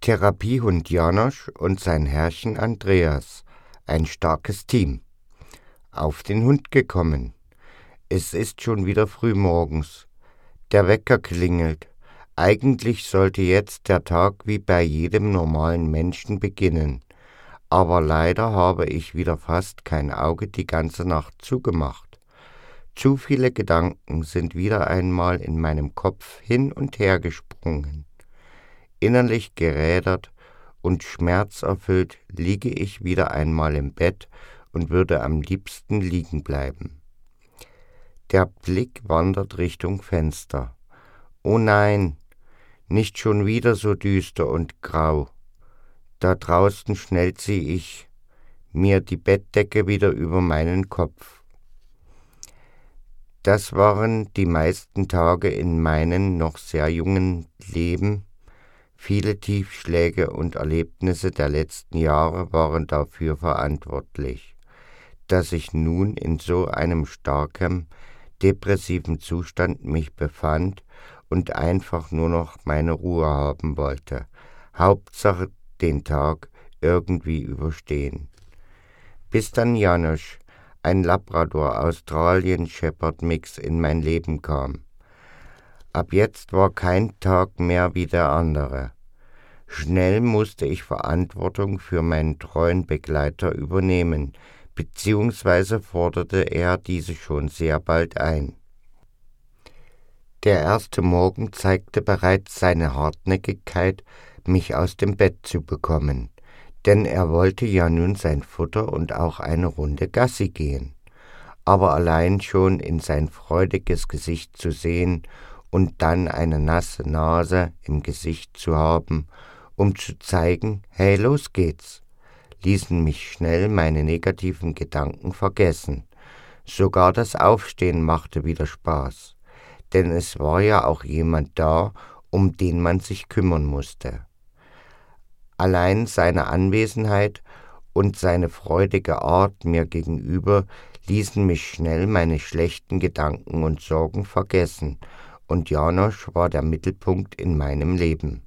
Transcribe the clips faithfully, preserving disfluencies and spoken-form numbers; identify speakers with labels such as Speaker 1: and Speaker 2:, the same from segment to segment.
Speaker 1: Therapiehund Janosch und sein Herrchen Andreas, ein starkes Team. Auf den Hund gekommen. Es ist schon wieder früh morgens. Der Wecker klingelt. Eigentlich sollte jetzt der Tag wie bei jedem normalen Menschen beginnen. Aber leider habe ich wieder fast kein Auge die ganze Nacht zugemacht. Zu viele Gedanken sind wieder einmal in meinem Kopf hin und her gesprungen. Innerlich gerädert und schmerzerfüllt liege ich wieder einmal im Bett und würde am liebsten liegen bleiben. Der Blick wandert Richtung Fenster. Oh nein, nicht schon wieder so düster und grau. Da draußen schnell ziehe ich mir die Bettdecke wieder über meinen Kopf. Das waren die meisten Tage in meinem noch sehr jungen Leben. Viele Tiefschläge und Erlebnisse der letzten Jahre waren dafür verantwortlich, dass ich nun in so einem starken, depressiven Zustand mich befand und einfach nur noch meine Ruhe haben wollte. Hauptsache den Tag irgendwie überstehen. Bis dann Janosch, ein Labrador-Australien-Shepherd-Mix, in mein Leben kam. Ab jetzt war kein Tag mehr wie der andere. Schnell musste ich Verantwortung für meinen treuen Begleiter übernehmen, beziehungsweise forderte er diese schon sehr bald ein. Der erste Morgen zeigte bereits seine Hartnäckigkeit, mich aus dem Bett zu bekommen, denn er wollte ja nun sein Futter und auch eine Runde Gassi gehen. Aber allein schon in sein freudiges Gesicht zu sehen und dann eine nasse Nase im Gesicht zu haben, um zu zeigen, hey, los geht's, ließen mich schnell meine negativen Gedanken vergessen. Sogar das Aufstehen machte wieder Spaß, denn es war ja auch jemand da, um den man sich kümmern musste. Allein seine Anwesenheit und seine freudige Art mir gegenüber ließen mich schnell meine schlechten Gedanken und Sorgen vergessen, und Janosch war der Mittelpunkt in meinem Leben.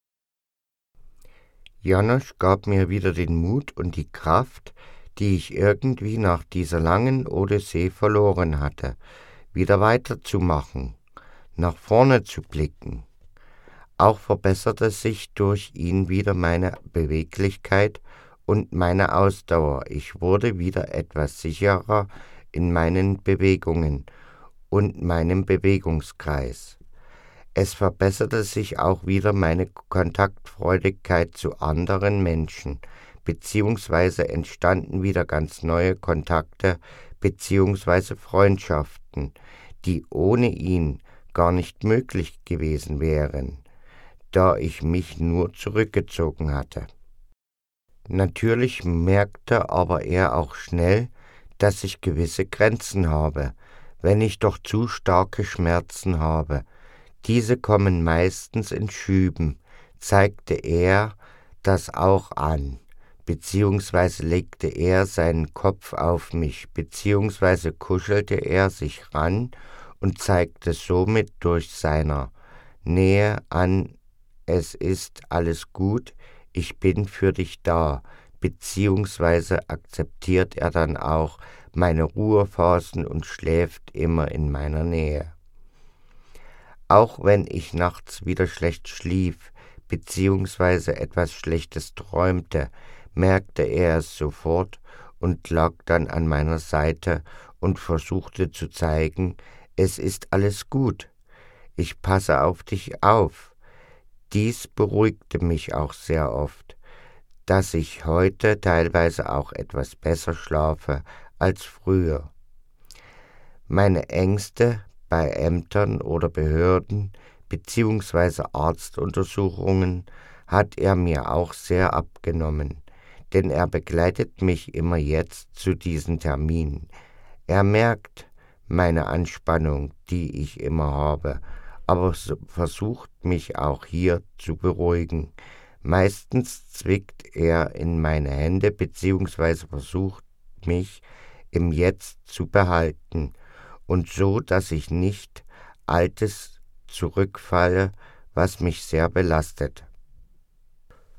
Speaker 1: Janosch gab mir wieder den Mut und die Kraft, die ich irgendwie nach dieser langen Odyssee verloren hatte, wieder weiterzumachen, nach vorne zu blicken. Auch verbesserte sich durch ihn wieder meine Beweglichkeit und meine Ausdauer. Ich wurde wieder etwas sicherer in meinen Bewegungen und meinem Bewegungskreis. Es verbesserte sich auch wieder meine Kontaktfreudigkeit zu anderen Menschen, beziehungsweise entstanden wieder ganz neue Kontakte beziehungsweise Freundschaften, die ohne ihn gar nicht möglich gewesen wären, da ich mich nur zurückgezogen hatte. Natürlich merkte aber er auch schnell, dass ich gewisse Grenzen habe, wenn ich doch zu starke Schmerzen habe. Diese kommen meistens in Schüben, zeigte er das auch an, beziehungsweise legte er seinen Kopf auf mich, beziehungsweise kuschelte er sich ran und zeigte somit durch seine Nähe an, es ist alles gut, ich bin für dich da, beziehungsweise akzeptiert er dann auch meine Ruhephasen und schläft immer in meiner Nähe. Auch wenn ich nachts wieder schlecht schlief, beziehungsweise etwas Schlechtes träumte, merkte er es sofort und lag dann an meiner Seite und versuchte zu zeigen, es ist alles gut, ich passe auf dich auf. Dies beruhigte mich auch sehr oft, dass ich heute teilweise auch etwas besser schlafe als früher. Meine Ängste bei Ämtern oder Behörden beziehungsweise Arztuntersuchungen hat er mir auch sehr abgenommen, denn er begleitet mich immer jetzt zu diesen Terminen. Er merkt meine Anspannung, die ich immer habe, aber versucht mich auch hier zu beruhigen. Meistens zwickt er in meine Hände beziehungsweise versucht mich im Jetzt zu behalten und so, dass ich nicht Altes zurückfalle, was mich sehr belastet.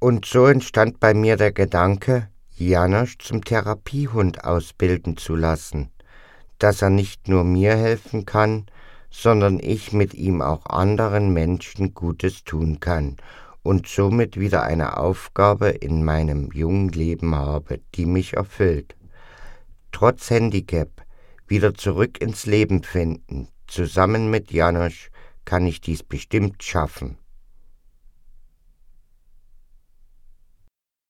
Speaker 1: Und so entstand bei mir der Gedanke, Janosch zum Therapiehund ausbilden zu lassen, dass er nicht nur mir helfen kann, sondern ich mit ihm auch anderen Menschen Gutes tun kann und somit wieder eine Aufgabe in meinem jungen Leben habe, die mich erfüllt. Trotz Handicap wieder zurück ins Leben finden, zusammen mit Janosch kann ich dies bestimmt schaffen.